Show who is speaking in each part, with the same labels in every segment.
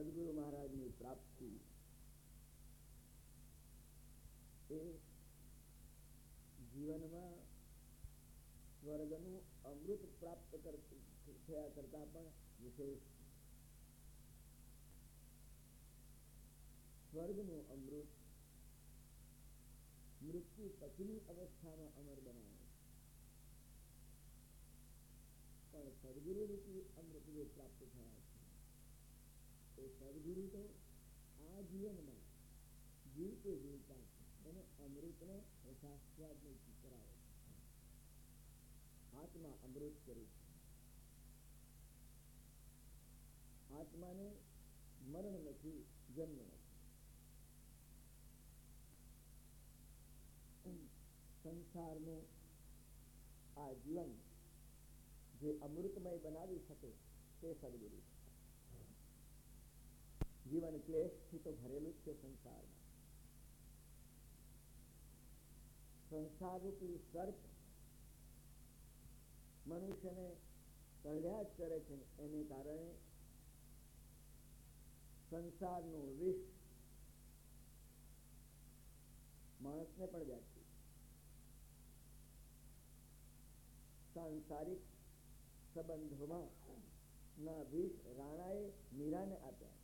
Speaker 1: સદગુરુ મહારાજની પ્રાપ્તિ એ જીવનમાં સ્વર્ગનું અમૃત પ્રાપ્ત થયા કરતા પણ વિશેષ. સ્વર્ગનું અમૃત મૃત્યુ પછીની અવસ્થામાં અમર બનાવે, પણ સદગુરુ રૂપી અમૃત જે પ્રાપ્ત થયા છે એ સદગુરુ તો આ જીવનમાં જીવતે જીવતા એને અમૃતનો રસાસ્વાદ કરાવે. આત્મા અમૃત સ્વરૂપ, આત્માને મરણ નથી, જન્મ નથી. સંસારનું આ જીવન જે અમૃતમય બનાવી શકે તે સદગુરુ. જીવન ક્લેશથી તો ભરેલું જ છે સંસારમાં. સંસાર રૂપી સર્પ મનુષ્યને કરડ્યા જ કરે છે, એને કારણે સંસારનું વિષ માણસને પણ વ્યાપ્યું. સાંસારિક સંબંધોમાં ના વિષ રાણાએ મીરાને આપ્યા,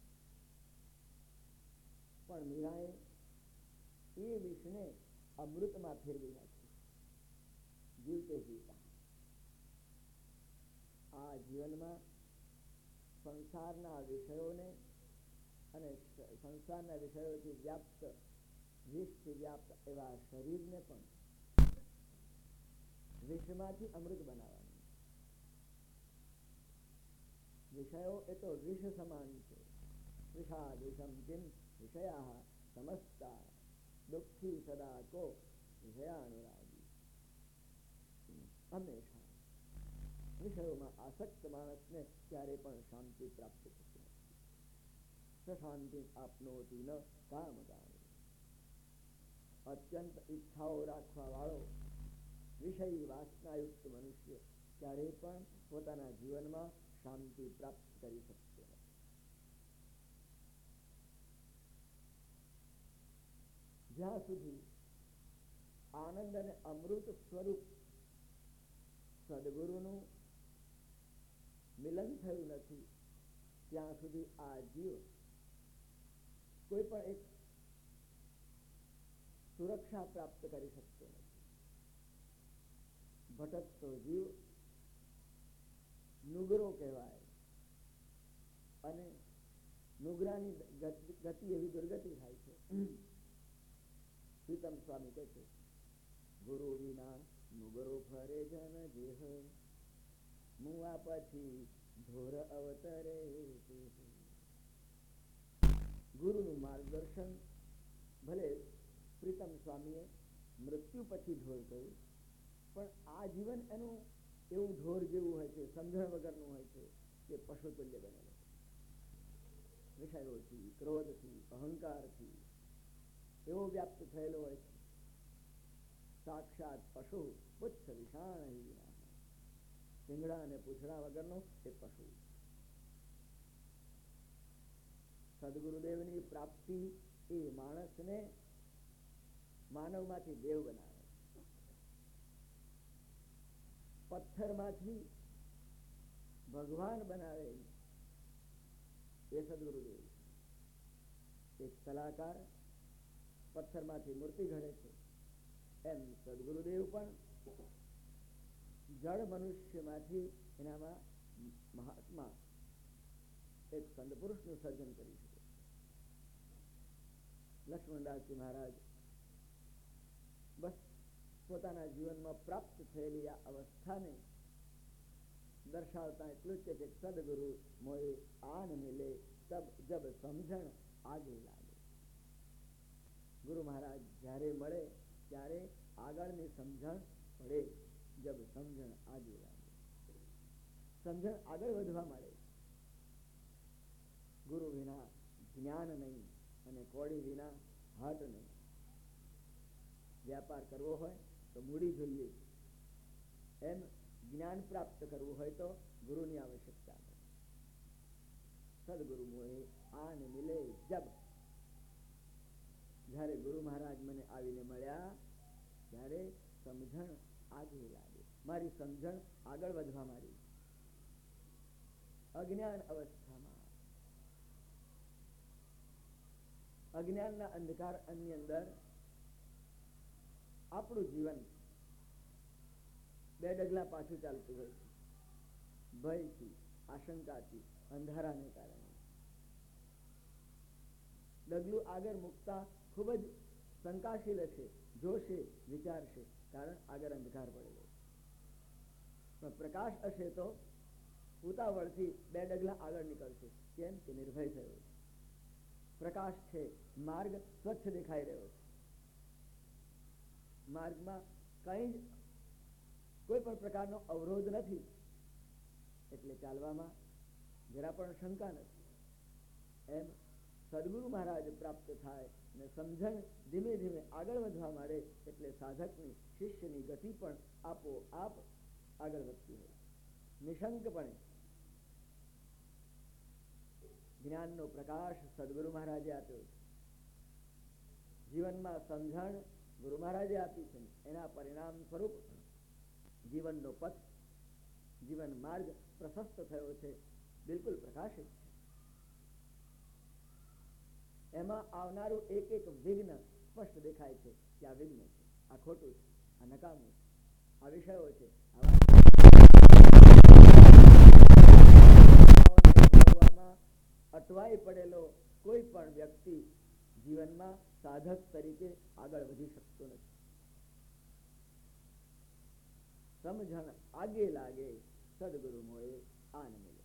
Speaker 1: પણ મીરાએ એ વિષને અમૃતમાં ફેરવી નાખ્યું જીવતે જીવતા. આ જીવનમાં સંસારના વિષયોને અને સંસારના વિષયોથી વ્યાપ્ત, વિષથી વ્યાપ્ત એવા શરીરને પણ વિષમાંથી અમૃત બનાવવાનું. વિષયો એ તો વિષ સમાન છે. વિષાદ વિષમ કિમ વિષયા સમસ્તા દુઃખી સદા કો વિષયાનુરાગી. હંમેશા વિષયોમાં આસક્ત માણસને ક્યારે પણ શાંતિ પ્રાપ્ત થતી નથી. શાંતિ આપનોતી ન કામ કામી. અત્યંત ઈચ્છાઓ રાખવા વાળો વિષયી વાસનાયુક્ત મનુષ્ય ક્યારેય પણ પોતાના જીવનમાં શાંતિ પ્રાપ્ત કરી શકતો નથી. જ્યાં સુધી આનંદ અને અમૃત સ્વરૂપ સદગુરુનું મિલન થયું નથી, ત્યાં સુધી આ જીવ કોઈ પણ એક સુરક્ષા પ્રાપ્ત કરી શકતો નથી. ભટકતો જીવ નુગરો કહેવાય, અને નુગરાની ગતિ એવી દુર્ગતિ થાય છે. પ્રીતમ સ્વામી કહે છે, ગુરુ વિના નુગરો ફરે જન જેહ, મુઆ પછી ઢોર અવતરે. ગુરુનું માર્ગદર્શન ભલે પ્રીતમ સ્વામીએ મૃત્યુ પછી ઢોર કહ્યું, પણ આ જીવન એનું એવું ઢોર જેવું હોય છે, સમજણ વગરનું હોય છે, કે પશુ તુલ્ય બનેલો છે. વિષયોથી, ક્રોધથી, અહંકારથી એવો વ્યાપ્ત થયેલો હોય છે. સાક્ષાત પશુ પુચ્છ વિષાણ વિના, શિંગડા અને પૂછડા વગરનો એ પશુ. સદગુરુદેવની પ્રાપ્તિ એ માણસને માનવમાંથી દેવ બનાવે, પથ્થરમાંથી ભગવાન બનાવે. એ સદગુરુદેવ. એક કલાકાર પથ્થરમાંથી મૂર્તિ ઘડે છે, એમ સદગુરુદેવ પણ જળ મનુષ્યમાંથી એનામાં મહાત્મા એક સંત પુરુષનું સર્જન કરી શકે. લક્ષ્મણદાસજી મહારાજ બસ પોતાના જીવનમાં પ્રાપ્ત થયેલી આ અવસ્થાને દર્શાવતા એટલું જ કે સદગુરુ મોએ આન મિલે તબ જબ સમજણ આગે લાગે. ગુરુ મહારાજ જ્યારે મળે ત્યારે આગળની સમજણ પડે. જબ સમજણ આગે લાગે, સમજણ આગળ વધવા મળે. ગુરુ વિના જ્ઞાન નહીં, અને કોડી વિના હાટ નહીં. વ્યાપાર કરવો હોય તો મૂડી જોઈએ, એમ જ્ઞાન પ્રાપ્ત કરવું હોય તો ગુરુની આવશ્યકતા છે. સદગુરુ મોએ આન મિલે જબ. જ્યારે ગુરુ મહારાજ મને આવીને મળ્યા ત્યારે સમજણ આગે લાગે, મારી સમજણ આગળ વધવા માંડી. અજ્ઞાન અવસ્થામાં, અજ્ઞાનના અંધકારની અંદર આપણું જીવન બે ડગલા પાછું ચાલતું હોય છે. ભયથી, આશંકાથી, અંધારાને કારણે ડગલું આગળ મૂકતા ખૂબ જ શંકાશીલ હશે, જોશે, વિચારશે, કારણ આગળ અંધકાર પડેલો. પણ પ્રકાશ હશે તો ઉતાવળથી બે ડગલા આગળ નીકળશે. કેમ કે નિર્ભય થયો છે, પ્રકાશ છે, માર્ગ સ્વચ્છ દેખાઈ રહ્યો છે. માર્ગમાં કંઈ જ કોઈ પણ પ્રકારનો અવરોધ નથી, એટલે ચાલવામાં જરા પણ શંકા નથી. એમ સદગુરુ મહારાજ પ્રાપ્ત થાય અને સમજણ ધીમે ધીમે આગળ વધવા માંડે એટલે સાધકની, શિષ્યની ગતિ પણ આપોઆપ આગળ વધતી હોય. નિશંકપણે જ્ઞાનનો પ્રકાશ સદગુરુ મહારાજે આપ્યો છે. જીવનમાં સમજણ ગુરુ મહારાજે આપી છે. એના પરિણામ સ્વરૂપ જીવનનો પથ, જીવન માર્ગ પ્રશસ્ત થયો છે, બિલકુલ પ્રકાશિત છે. એમાં આવનારું એક એક વિઘ્ન સ્પષ્ટ દેખાય છે કે આ વિઘ્ન છે, આ ખોટું છે, આ નકામું છે, આ વિષયો છે. અટવાઈ પડેલો કોઈ પણ વ્યક્તિ જીવનમાં સાધક તરીકે આગળ વધી શકતો નથી. સમજણ આગે લાગે સદગુરુ મોએ આન મિલે.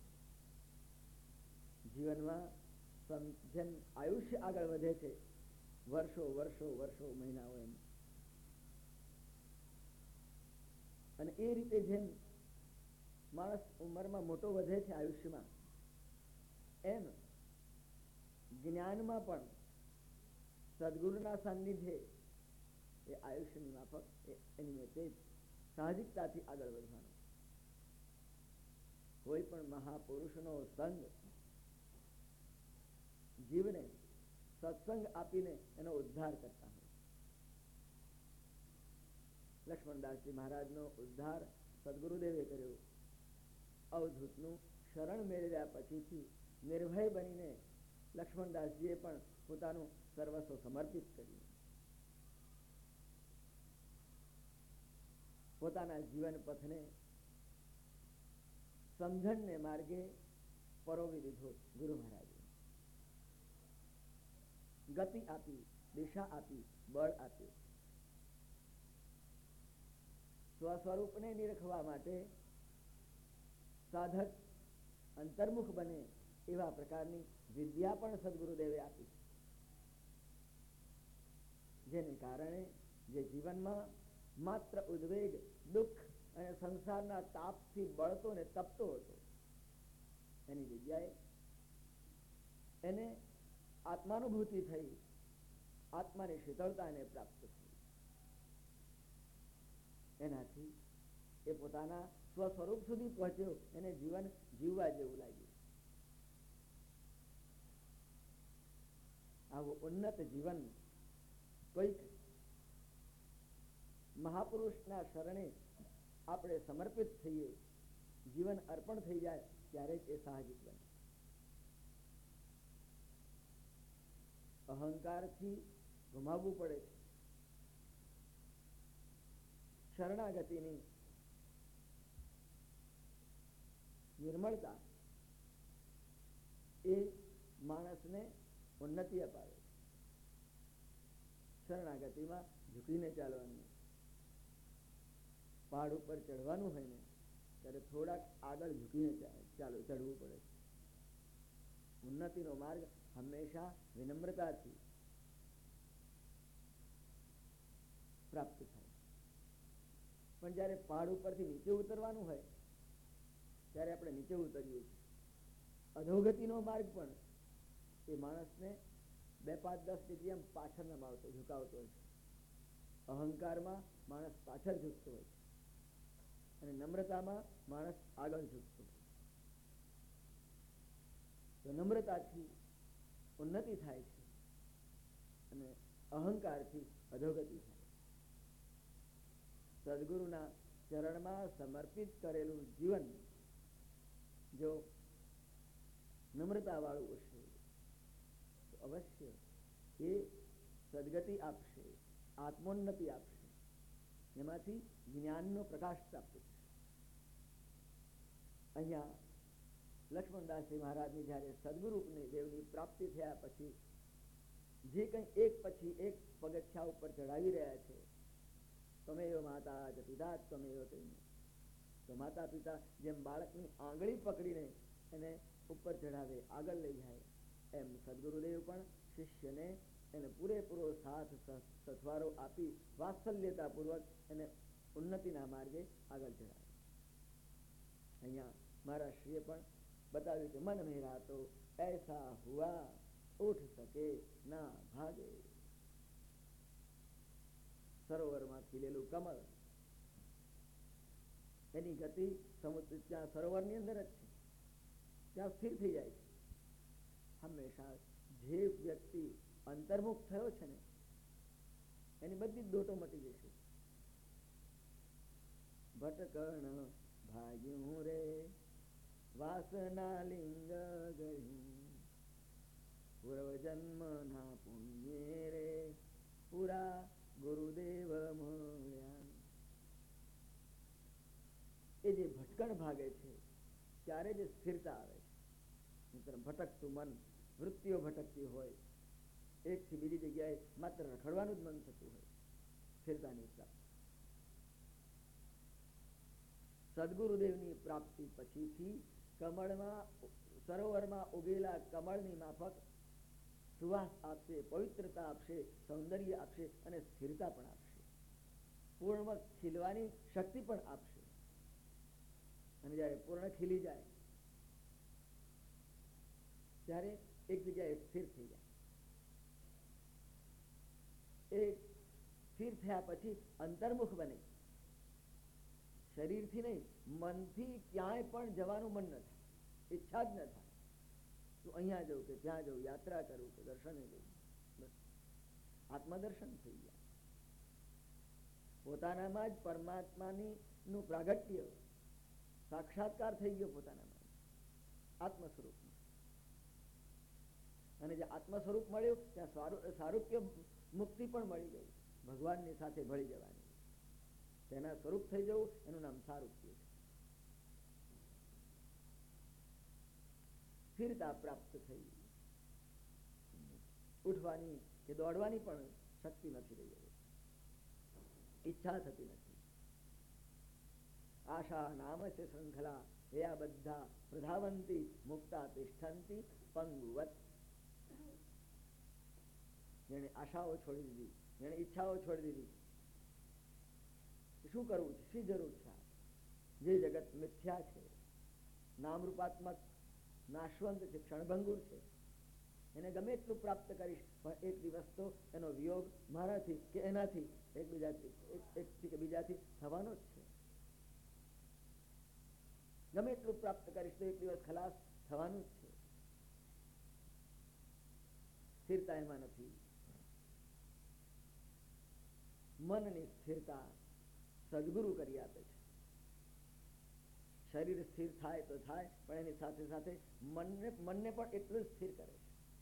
Speaker 1: જીવનમાં જેમ આયુષ્ય આગળ વધે છે, વર્ષો વર્ષો વર્ષો, મહિનાઓ, એમ, અને એ રીતે જેમ માણસ ઉંમરમાં મોટો વધે છે આયુષ્યમાં, એમ જ્ઞાનમાં પણ સદગુરુના સાનિધ્યે એ આયુષ્યની માફક એની તે સાહજિકતાથી આગળ વધવાનો. કોઈ પણ મહાપુરુષનો સંગ જીવને સત્સંગ આપીને એનો ઉદ્ધાર કરતા હોય. લક્ષ્મણદાસજી મહારાજનો ઉદ્ધાર સદગુરુદેવે કર્યો. અવધૂતનું શરણ મેળવ્યા પછીથી નિર્ભય બનીને લક્ષ્મણદાસજીએ પણ પોતાનું સર્વસ્વ સમર્પિત કર્યું. પોતાના જીવન પથને સમજણને માર્ગે પરોવી દીધો. ગુરુ મહારાજે ગતિ આપી, દિશા આપી, બળ આપ્યું. સ્વસ્વરૂપને નિરખવા માટે સાધક અંતર્મુખ બને એવા પ્રકારની વિદ્યા પણ સદગુરુદેવે આપી, જેને કારણે જે જીવનમાં માત્ર ઉદ્વેગ, દુઃખ અને સંસારના તાપથી બળતો ને તપતો હતો, એની જગ્યાએ એને આત્માનુભૂતિ થઈ, આત્માની શીતળતા એને પ્રાપ્ત થઈ. એનાથી એ પોતાના સ્વસ્વરૂપ સુધી પહોંચ્યો. એને જીવન જીવવા જેવું લાગ્યું. આવું ઉન્નત જીવન કોઈક મહાપુરુષના શરણે આપણે સમર્પિત થઈએ, જીવન અર્પણ થઈ જાય, ત્યારે જ એ સાહજિક બને. અહંકારથી ગુમાવવું પડે છે. શરણાગતિની નિર્મળતા એ માણસને ઉન્નતિ અપાવે છે. શરણાગતિમાં ઝૂકીને ચાલવાનું. પહાડ ઉપર ચડવાનું હોય ને ત્યારે થોડાક આગળ ઝૂકીને ચડવું પડે છે. ઉન્નતિનો માર્ગ હંમેશા વિનમ્રતાથી પ્રાપ્ત થાય. પણ જ્યારે પહાડ ઉપરથી નીચે ઉતરવાનું હોય ત્યારે આપણે નીચે ઉતરીએ છીએ. અધોગતિનો માર્ગ પણ એ માણસને 2-5-10 ડિગ્રી આમ પાછળ નમાવતો, ઝુકાવતો હોય છે. અહંકારમાં માણસ પાછળ ઝૂકતો હોય છે અને નમ્રતામાં માણસ આગળ ઝૂકતો હોય. તો નમ્રતાથી ઉન્નતિ થાય છે અને અહંકારથી અધોગતિ થાય. સદગુરુના ચરણમાં સમર્પિત કરેલું જીવન જો નમ્રતા વાળું હશે તો અવશ્ય એ સદગતિ આપશે, આત્મોન્નતિ આપશે, એમાંથી જ્ઞાનનો પ્રકાશ પ્રાપ્ત થશે. અહીંયા લક્ષ્મણદાસજી મહારાજની જ્યારે સદગુરુની દેવની પ્રાપ્તિ થયા પછી જે કંઈ એક પછી એક પગથિયા ઉપર ચડાવી રહ્યા છે, ત્વમેવ માતા જ પિતા ત્વમેવ કહીને, તો માતા પિતા જેમ બાળકની આંગળી પકડીને એને ઉપર ચઢાવે, આગળ લઈ જાય, એમ સદગુરુદેવ પણ શિષ્યને એને પૂરેપૂરો સાથ સથવારો આપી વાત્સલ્યતાપૂર્વક એને ઉન્નતિના માર્ગે આગળ ચઢાવે. અહીંયા મારા શ્રીએ પણ બતાવ્યું કે મન મેરા તો એસા હુઆ ઉઠ સકે ના ભાગે. સરોવરમાં ખીલેલું કમળ, એની ગતિ સમુદ્ર ત્યાં સરોવરની અંદર જ છે, ત્યાં સ્થિર થઈ જાય છે. હંમેશા જે વ્યક્તિ અંતર્મુખ થયો છે ને એની બધી જ દોટો મટી જશે. ભટકણ ભાગ્યું રે વાસના લિંગ ગયું, પૂર્વ જન્મ ના પુણ્ય રે પૂરા ગુરુદેવ મળ્યા. એ જે ભટકણ ભાગે છે ત્યારે જે સ્થિરતા આવે છે. ભટકતું મન, વૃત્તિઓ ભટકતી હોય, એકથી બીજી જગ્યાએ માત્ર રખડવાનું જ મન થતું હોય, સ્થિરતાની પ્રાપ્તિ. સદગુરુદેવની પ્રાપ્તિ પછીથી કમળમાં, સરોવરમાં ઉગેલા કમળની માફક સુવાસ આપશે, પવિત્રતા આપશે, સૌંદર્ય આપશે અને સ્થિરતા પણ આપશે, પૂર્ણ ખીલવાની શક્તિ પણ આપશે. અને જ્યારે પૂર્ણ ખીલી જાય ત્યારે એક જગ્યાએ સ્થિર થઈ જાય. એ સ્થિર થયા પછી અંતર્મુખ બને, શરીરથી નહીં મનથી ક્યાંય પણ જવાનું મન ન થાય, ઈચ્છા જ ન થાય તો અહીંયા જવું કે ત્યાં જવું, યાત્રા કરવું કે દર્શને જવું, બસ આત્મદર્શન થઈ ગયા. પોતાનામાં જ પરમાત્માની નું પ્રાગટ્ય, સાક્ષાત્કાર થઈ ગયો પોતાનામાં, આત્મ સ્વરૂપમાં. અને જે આત્મ સ્વરૂપ મળ્યું ત્યાં સારૂપ્ય મુક્તિ પણ મળી ગઈ, ભગવાનની સાથે ભળી જવાની, તેના સ્વરૂપ થઈ જવું, એનું નામ સારૂપ્ય છે. સ્થિરતા પ્રાપ્ત થઈ, ઉઠવાની કે દોડવાની પણ શક્તિ નથી રહી, ઈચ્છા થતી નથી. આશા નામ છે શૃંખલા એયા બધા પ્રધાવંતી મુક્તા તિષ્ઠંતી પંગુવત. જેને આશાઓ છોડી દીધી, જેને ઈચ્છાઓ છોડી દીધી, શું કરવું છે, શી જરૂર છે? જે જગત મિથ્યા છે, નામરૂપાત્મક નાશવંત છે, ક્ષણભંગુર છે, એને ગમે એટલું પ્રાપ્ત કરીશ પણ એક દિવસ તો એનો વિયોગ મારાથી કે એનાથી એકથી કે બીજાથી થવાનો જ છે. ગમે એટલું પ્રાપ્ત કરીશ તો એક દિવસ ખલાસ થવાનું જ છે. સ્થિરતા એમાં નથી. મનની સ્થિરતા સદગુરુ કરી આપે છે. શરીર સ્થિર થાય તો થાય, પણ એની સાથે સાથે મનને પણ એટલું જ સ્થિર કરે છે.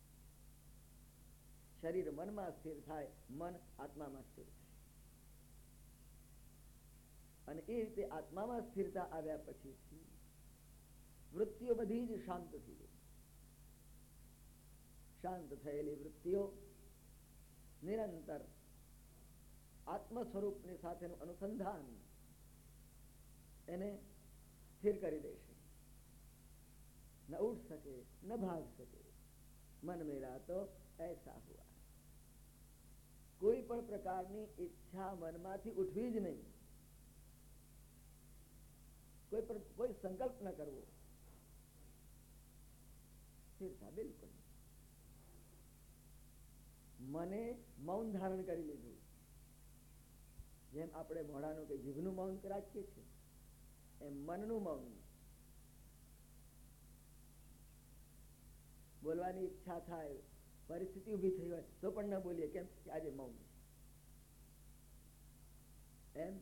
Speaker 1: શરીર મનમાં સ્થિર થાય, મન આત્મામાં સ્થિર થાય. અને એ રીતે આત્મામાં સ્થિરતા આવ્યા પછી વૃત્તિઓ બધી જ શાંત થઈ ગઈ. શાંત થયેલી વૃત્તિઓ નિરંતર આત્મ સ્વરૂપની સાથેનું અનુસંધાન એને સ્થિર કરી દેશે. ન ઉઠ સકે ન ભાગ સકે, મન મેરા તો એસા હુઆ. કોઈ પણ પ્રકારની ઈચ્છા મનમાંથી ઉઠવી જ નહીં, કોઈ સંકલ્પ ન કરવો, સ્થિરતા બિલકુલ. મને મૌન ધારણ કરી લીધું. જેમ આપણે મોઢાનું કે જીભનું મૌન રાખીએ છીએ એમ મનનું મૌન. બોલવાની ઈચ્છા થાય, પરિસ્થિતિ ઊભી થઈ હોય તો પણ ન બોલીએ. કેમ કે આજે મૌન છે. એમ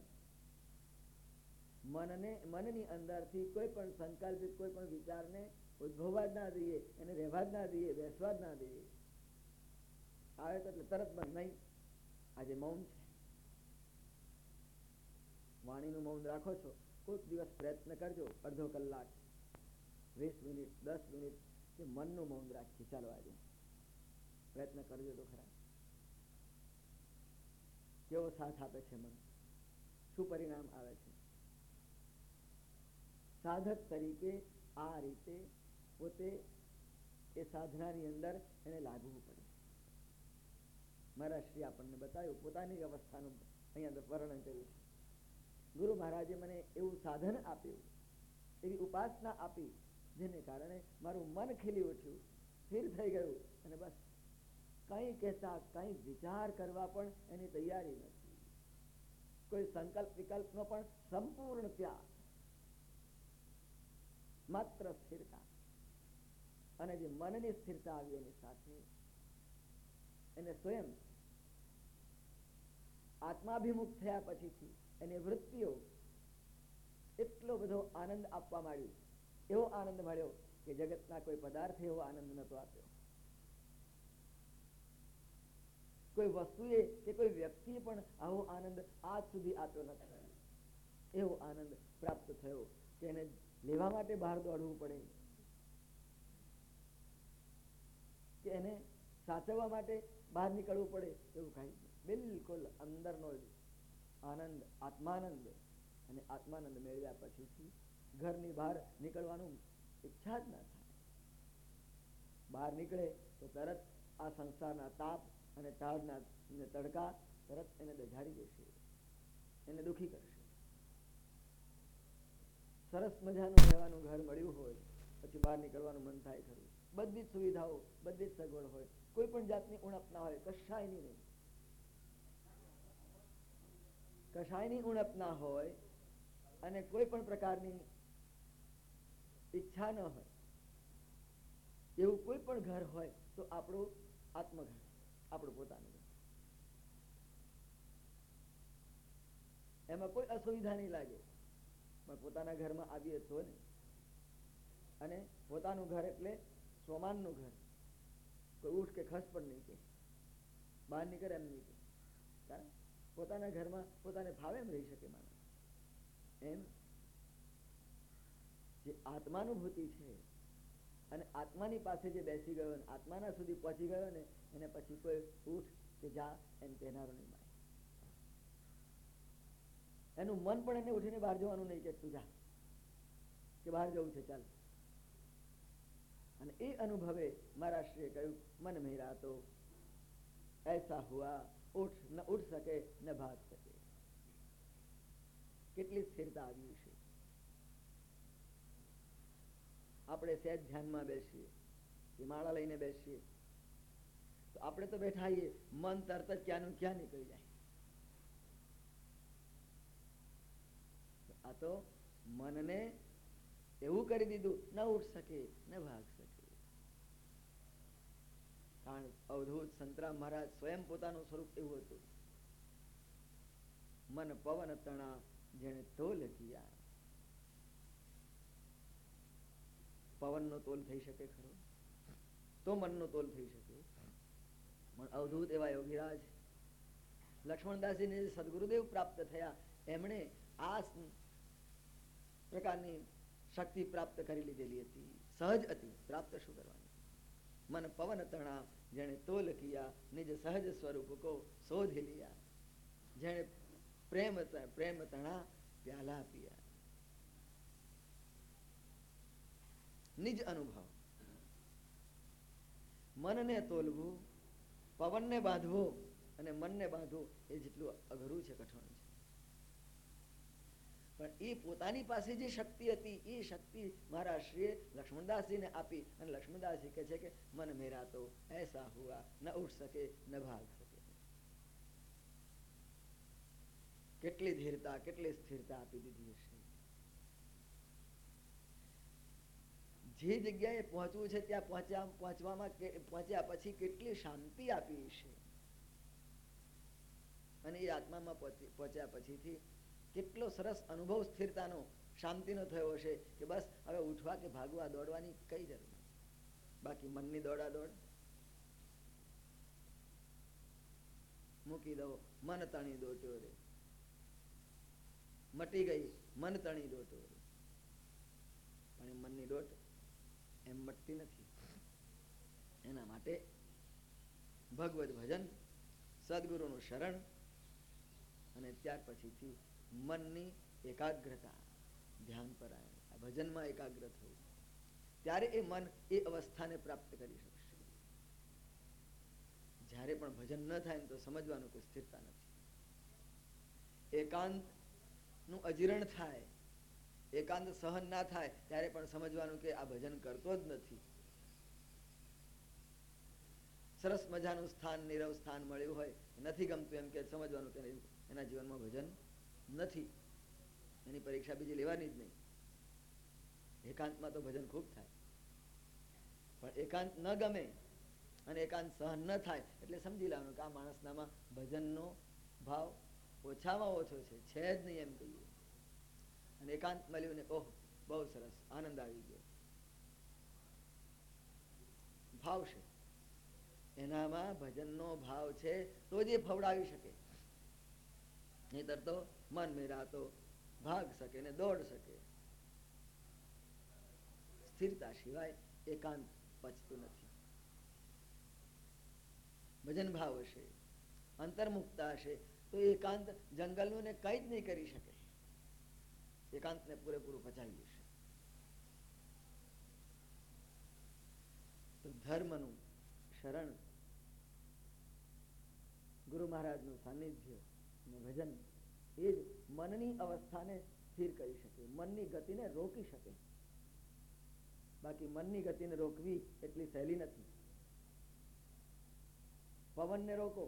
Speaker 1: મનની અંદરથી કોઈ પણ સંકલ્પિત કોઈ પણ વિચારને ઉદ્ભવવા જ ના દઈએ, એને રહેવા જ ના દઈએ, બેસવા જ ના દઈએ. આવે તો એટલે તરત બંધ. નહીં, આજે મૌન છે. વાણીનું મૌન રાખો છો, કોઈક દિવસ પ્રયત્ન કરજો, અડધો કલાક, 20 મિનિટ, 10 મિનિટ કે મનનું મૌન રાખીએ. ચાલો આજે પ્રયત્ન કરજો તો ખરા. કેવો સાથ આપે છે મન, શું પરિણામ આવે છે. સાધક તરીકે આ રીતે પોતે એ સાધનાની અંદર એને લાગવું પડે. મારા શ્રી આપણને બતાવ્યું, પોતાની અવસ્થાનું અહીંયા વર્ણન કર્યું છે. ગુરુ મહારાજે મને એવું સાધન આપ્યું, એવી ઉપાસના આપી, જેને કારણે મારું મન ખીલી ઉઠ્યું, સ્થિર થઈ ગયું, અને બસ કંઈ કહેતા, કંઈ વિચાર કરવા પણ એની તૈયારી નથી. કોઈ સંકલ્પ વિકલ્પનો પણ સંપૂર્ણ ત્યાગ, માત્ર સ્થિરતા. અને જે મનની સ્થિરતા આવી એની સાથે એને સ્વયં આત્માભિમુખ થયા પછીથી એની વૃત્તિઓ એટલો બધો આનંદ આપવા માંડ્યું, એવો આનંદ મળ્યો કે જગતના કોઈ પદાર્થે એવો આનંદ નતો આપ્યો. કોઈ વસ્તુએ કે કોઈ વ્યક્તિએ પણ આવો આનંદ આજ સુધી આપ્યો નથી. એવો આનંદ પ્રાપ્ત થયો કે એને લેવા માટે બહાર દોડવું પડે, કે એને સાચવવા માટે બહાર નીકળવું પડે, એવું કાંઈ નહીં. બિલકુલ અંદરનો આનંદ, આત્માનંદ. અને આત્માનંદ મેળવ્યા પછીથી ઘરની બહાર નીકળવાનું ઈચ્છા જ ના થાય. બહાર નીકળે તો તરત આ સંસારના તાપ અને તાળના તડકા તરત એને દઝાડી દેશે, એને દુઃખી કરશે. સરસ મજાનું રહેવાનું ઘર મળ્યું હોય પછી બહાર નીકળવાનું મન થાય ખરું. બધી જ સુવિધાઓ, બધી જ સગવડ હોય, કોઈ પણ જાતની ઉણપ ના હોય, કશાયની નહીં, કશાયની ઉણપ ના હોય, અને કોઈ પણ પ્રકારની ઈચ્છા ન હોય, એવું કોઈ પણ ઘર હોય તો આપણું આત્મઘર, આપણું પોતાનું ઘર. એમાં કોઈ અસુવિધા નહીં લાગે, પણ પોતાના ઘરમાં આવીએ તો ને. અને પોતાનું ઘર એટલે સોમાનનું ઘર. કોઈ ઉઠ કે ખસ પણ નહીં કે, બહાર નીકળે એમ નહીં કે, કારણ પોતાના ઘરમાં પોતાને ફાવે એમ રહી શકે માણસ. એમ જે આત્માનુભૂતિ છે, અને આત્માની પાસે જે બેસી ગયો ને આત્માના સુધી પહોંચી ગયો ને, એને પછી કોઈ ઉઠ કે જા એમ કહેનારો નહીં મળે. એનું મન પણ એને ઉઠીને બહાર જવાનું નહીં કે તું જા, કે બહાર જવું છે ચાલ. અને એ અનુભવે મારા શ્રીએ કહ્યું, મન મેરા તો ऐसा हुआ उठ न उठ सके न भाग सके. કેટલી સ્થિરતા આવી છે. આપણે સહેજ ધ્યાનમાં બેસીએ કે માળા લઈને બેસીએ તો આપણે તો બેઠા આવીએ, મન તરત જ ક્યાંનું ક્યાં નીકળી જાય. આ તો મનને એવું કરી દીધું, ન ઉઠ શકે ન ભાગ શકે. કારણ અવધૂત સંતરામ મહારાજ સ્વયં પોતાનું સ્વરૂપ એવું હતું. મન પવન તણા જેને તોલ કિયા. પવનનો તોલ થઈ શકે ખરો? તો મનનો તોલ થઈ શકે. પણ અવધૂત એવા યોગીરાજ લક્ષ્મણદાસજીને સદગુરુદેવ પ્રાપ્ત થયા, એમણે આ પ્રકારની શક્તિ પ્રાપ્ત કરી લીધેલી હતી. સહજ હતી, પ્રાપ્ત શું કરવાની. મન પવન તણા જેણે તોલ કિયા, નિજ સહજ સ્વરૂપ કો શોધી લિયા. જેણે પ્રેમ તણા પ્યાલા પિયા. નિજ અનુભવ. મનને તોલવું, પવનને બાંધવો અને મનને બાંધવું એ જેટલું અઘરું છે, કઠણ છે. પણ એ પોતાની પાસે જે શક્તિ હતી, એ શક્તિ મારા શ્રીએ લક્ષ્મણદાસજીને આપી. અને લક્ષ્મણદાસજી કહે છે કે મન મેરા તો ऐसा हुआ ન ઉઠ શકે ન ભાગ શકે. કેટલી ધીરતા, કેટલી સ્થિરતા આપી દીધી હશે. જે જગ્યાએ પહોંચવું છે ત્યાં પહોંચ્યા પછી કેટલી શાંતિ આપી છે, અને એ આત્મામાં પહોંચ્યા પછીથી કેટલો સરસ અનુભવ સ્થિરતાનો, શાંતિનો થયો હશે કે બસ હવે ઉઠવા કે ભાગવા દોડવાની કઈ જરૂર નથી. બાકી મનની દોડાદોડ મૂકી દો, મન તણી દોટ્યો રે, મટી ગઈ મન તણી દોટ્યો રે. પણ એ મનની દોટ એમ મટતી નથી. એના માટે ભગવદ ભજન, સદગુરુનું શરણ, અને ત્યાર પછીથી મનની એકાગ્રતા, ધ્યાન પર આવે, આ ભજનમાં એકાગ્ર થવું, ત્યારે એ મન એ અવસ્થાને પ્રાપ્ત કરી શકશે. જ્યારે પણ ભજન ન થાય તો સમજવાનું કે સ્થિરતા નથી. એકાંત નું અજીર્ણ થાય, એકાંત સહન ના થાય ત્યારે પણ સમજવાનું કે આ ભજન કરતો જ નથી. સરસ મજાનું સ્થાન, નીરવ સ્થાન મળ્યું હોય, નથી ગમતું એમ કે સમજવાનું કે એના જીવનમાં ભજન નથી. એની પરીક્ષા બીજી લેવાની જ નહીં. એકાંતમાં તો ભજન ખૂબ થાય, પણ એકાંત ન ગમે અને એકાંત સહન ન થાય એટલે સમજી લેવાનું કે આ માણસનામાં ભજનનો ભાવ ઓછામાં ઓછો છે જ નહીં એમ કહીએ. અને એકાંત મળ્યું ને ઓહ બહુ સરસ, આનંદ આવી ગયો, ભાવ છે એનામાં, ભજનનો ભાવ છે તો જ એ ફવડાવી શકે. નહીતર તો મન મેરા તો ભાગ શકે ને દોડ શકે. સ્થિરતા સિવાય એકાંત પચતું નથી. ભજન ભાવ હશે, અંતર્મુક્તા હશે તો એકાંત જંગલનું ને કઈ જ નહીં કરી શકે. એકાંતને પૂરેપૂરું પચાવી લેશે. તો ધર્મનું શરણ, ગુરુ મહારાજનું સાનિધ્ય અને ભજન એ જ મનની અવસ્થાને સ્થિર કરી શકે, મનની ગતિને રોકી શકે. બાકી મનની ગતિને રોકવી એટલી સહેલી નથી. પવનને રોકો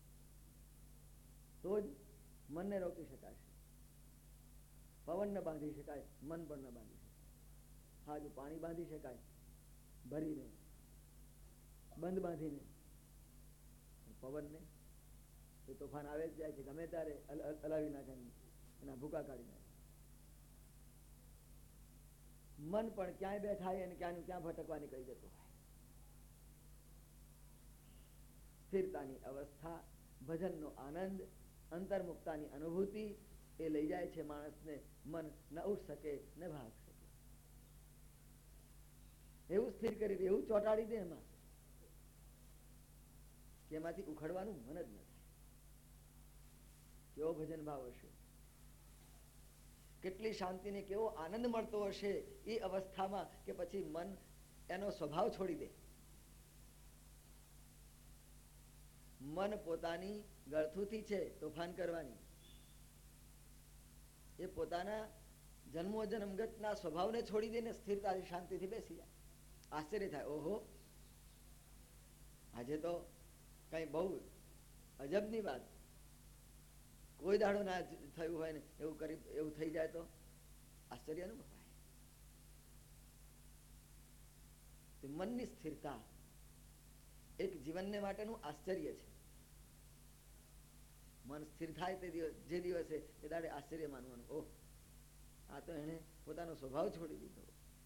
Speaker 1: તો જ મનને રોકી શકાશે. પવન ન બાંધી શકાય, મન પણ ન બાંધી શકાય. હા, જો પાણી બાંધી શકાય ભરીને, બંધ બાંધીને, પવનને એ તોફાન આવે જ જાય છે, ગમે ત્યારે હલાવી નાખે, એના ભૂકા કાઢી નાખે. મન પણ ક્યાંય બેઠાય અને ક્યાંનું ક્યાં ભટકવા નીકળી જતું હોય. સ્થિરતાની અવસ્થા, ભજનનો આનંદ, અંતર્મુક્તાની અનુભૂતિ એ લઈ જાય છે માણસને. મન ન ઉઠ શકે ન ભાગ શકે. એવું સ્થિર કરી દે, એવું ચોંટાડી દે એમાં કે એમાંથી ઉખડવાનું મન જ ન થાય. કેવો ભજન ભાવ હશે, કેટલી શાંતિને કેવો આનંદ મળતો હશે એ અવસ્થામાં કે પછી મન એનો સ્વભાવ છોડી દે. મન પોતાની ગળથુથી છે તોફાન કરવાની, એ પોતાના જન્મો જન્મગતના સ્વભાવને છોડી દઈને સ્થિરતાથી શાંતિથી બેસી જાય. આશ્ચર્ય થાય, ઓહો આજે તો કઈ બહુ અજબની વાત, કોઈ દાડો ના થયું હોય ને એવું કરી, એવું થઈ જાય તો આશ્ચર્ય અનુભવાય. મનની સ્થિરતા એક જીવનને માટેનું આશ્ચર્ય છે. મન સ્થિર થાય તે દિવસ, જે દિવસે એ દાડે આશ્ચર્ય માનવાનું, ઓહ આ તો એને પોતાનો સ્વભાવ છોડી દીધો,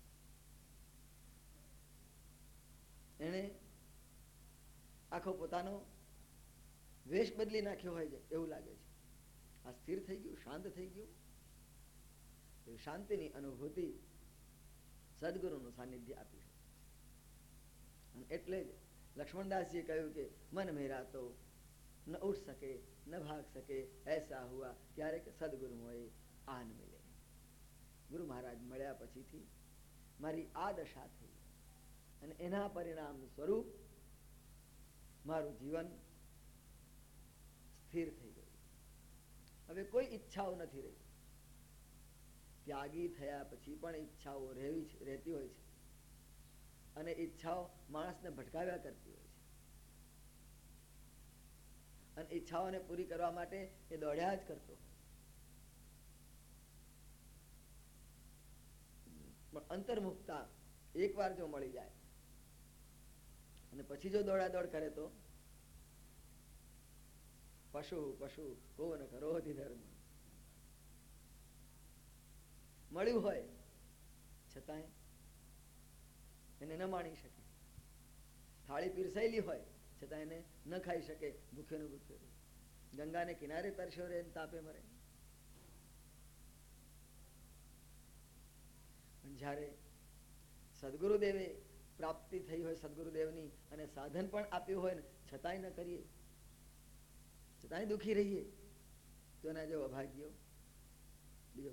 Speaker 1: એને આખો પોતાનો વેશ બદલી નાખ્યો હોય એવું લાગે છે. આ સ્થિર થઈ ગયું, શાંત થઈ ગયું. શાંતિની અનુભૂતિ સદગુરુનું સાનિધ્ય આપી છે. અને એટલે જ લક્ષ્મણદાસજીએ કહ્યું કે મન મેરા તો ન ઉઠ સકે ન ભાગ સકે, એસા હુઆ ક્યારેક સદગુરુ હોય આન મિલે. ગુરુ મહારાજ મળ્યા પછીથી મારી આ દશા થઈ અને એના પરિણામ સ્વરૂપ મારું જીવન સ્થિર થઈ ગયું. હવે કોઈ ઈચ્છાઓ નથી રહી. ત્યાગી થયા પછી પણ ઈચ્છાઓ રહેતી હોય છે, અને ઈચ્છાઓ માણસને ભટકાવ્યા કરતી હોય છે, અને ઈચ્છાઓને પૂરી કરવા માટે એ દોડ્યા જ કરતો. પણ અંતર્મુક્તા એક વાર જો મળી જાય અને પછી જો દોડાદોડ કરે તો પશુ પશુ કોન કરોતિ ધર્મ. મળ્યું હોય છતાંય એને ન માણી શકે, થાળી પીરસાયેલી હોય છતાં એને ન ખાઈ શકે, ભૂખ્યો ને ભૂખ્યો રહે. ગંગાને કિનારે તરસ્યો રે તાપે મરે. જ્યારે સદગુરુદેવે પ્રાપ્તિ થઈ હોય સદગુરુદેવની અને સાધન પણ આપ્યું હોય ને છતાંય ન કરીએ, છતાંય દુઃખી રહીએ તો એના જેવો અભાગ્યો બીજો.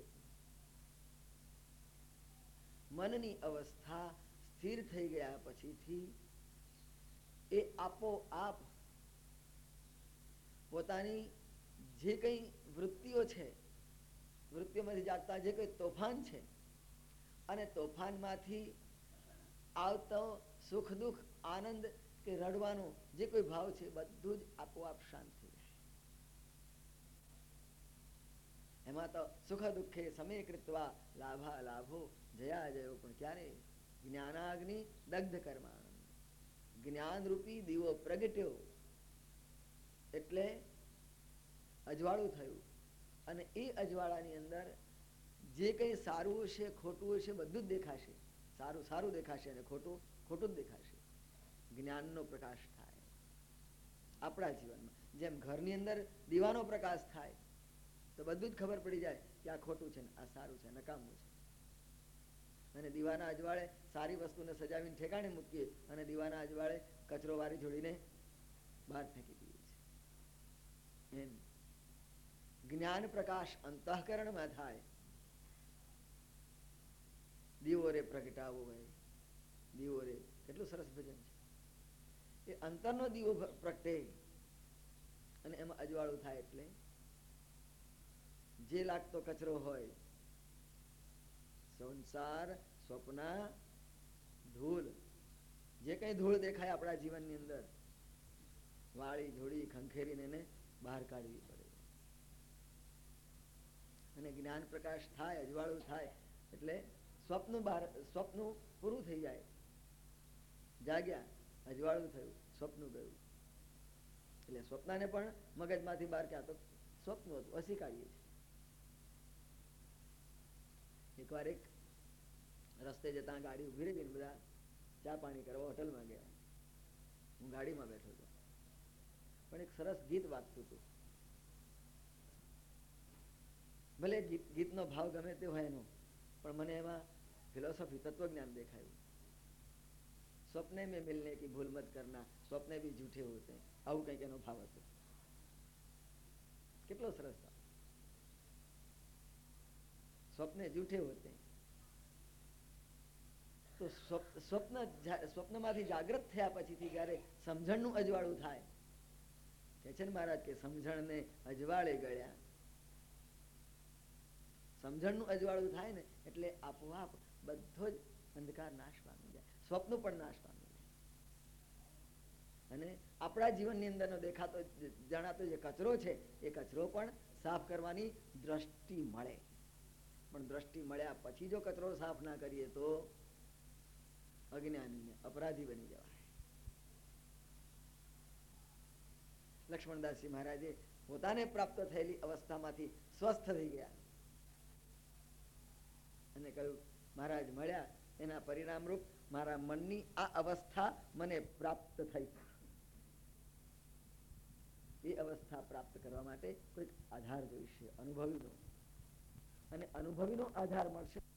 Speaker 1: મનની અવસ્થા સ્થિર થઈ ગયા પછીથી એ આપોઆપ પોતાની જે કઈ વૃત્તિઓ છે, વૃત્તિઓમાંથી જાગતા જે કઈ તોફાન છે અને તોફાનમાંથી આવતો સુખ દુઃખ આનંદ કે રડવાનો જે કોઈ ભાવ છે બધું જ આપોઆપ શાંત થઈ જાય. એમાં તો સુખ દુઃખે સમય કૃત્વા લાભા લાભો જયા જયો. પણ ક્યારે? જ્ઞાનાગ્નિ દગ્ધ કર્મા, જ્ઞાન રૂપી દીવો પ્રગટ્યો એટલે અજવાળું થયું અને એ અજવાળાની અંદર જે કંઈ સારું હશે ખોટું હશે બધું જ દેખાશે. સારું સારું દેખાશે અને ખોટું ખોટું જ દેખાશે. જ્ઞાનનો પ્રકાશ થાય આપણા જીવનમાં. જેમ ઘરની અંદર દીવાનો પ્રકાશ થાય તો બધું જ ખબર પડી જાય કે આ ખોટું છે ને આ સારું છે, નકામું છે. અને દીવાના અજવાળે સારી વસ્તુને સજાવીને ઠેકાણે મૂકીએ અને દીવાના અજવાળે કચરો વારી જોડીને બહાર ફેંકી દઈએ છીએ. એમ જ્ઞાન પ્રકાશ અંતઃકરણમાં થાય. દીવો રે પ્રગટાવો હોય, દીવો રે, કેટલું સરસ ભજન છે. એ અંતરનો દીવો પ્રગટે અને એમાં અજવાળું થાય એટલે જે લાગતો કચરો હોય, સંસાર, સ્વપ્ન, ધૂળ, જે કઈ ધૂળ દેખાય આપણા જીવનની અંદર વાળી જોડી ખંખેરીને એને બહાર કાઢવી પડે. અને જ્ઞાન પ્રકાશ થાય, અજવાળું થાય એટલે સ્વપ્ન પૂરું થઈ જાય. જાગ્યા, અજવાળું થયું, સ્વપ્ન ગયું. એટલે સ્વપ્નને પણ મગજમાંથી બહાર ક્યાં તો સ્વપ્ન હતું, હસી કાઢીએ છીએ. એકવાર એક રસ્તે જતા ગાડી ઉભી રહી, બધા ચા પાણી કરવા હોટલમાં ગયા. હું ગાડીમાં બેઠો હતો, પણ એક સરસ ગીત વાગતું હતું. ભલે ગીતનો ભાવ ગમે તે હોય એનો, પણ મને એમાં ફિલોસોફી, તત્વજ્ઞાન દેખાયું. સ્વપ્ને મેં મિલને કી ભૂલ મત કરના, સ્વપ્ને ભી જૂઠે હોતે, આવું કંઈક એનો ભાવ હતો. કેટલો સરસ ભાવ. સ્વપ્ને જૂઠે હોતે તો સ્વપ્નમાંથી જાગૃત થયા પછીથી જયારે સમજણનું અજવાળું થાય, કે છે ને મહારાજ કે સમજણને અજવાળે ગળ્યા. સમજણનું અજવાળું થાય ને એટલે આપોઆપ બધો જ અંધકાર નાશ પામી જાય, સ્વપ્ન પણ નાશ પામી જાય. અને આપણા જીવનની અંદરનો દેખાતો જણાતો જે કચરો છે એ કચરો પણ સાફ કરવાની દ્રષ્ટિ મળે. પણ દ્રષ્ટિ મળ્યા પછી જો કચરો સાફ ના કરીએ તો અજ્ઞાનીને અપરાધી બની જવાય. લક્ષ્મણદાસજી મહારાજે પોતાને પ્રાપ્ત થયેલી અવસ્થામાંથી સ્વસ્થ થઈ ગયા અને કહ્યું, મહારાજ મળ્યા એના પરિણામ રૂપ મારા મનની આ અવસ્થા મને પ્રાપ્ત થઈ. એ અવસ્થા પ્રાપ્ત કરવા માટે કોઈક આધાર જોઈશે, અનુભવીનો. અને અનુભવીનો આધાર મળશે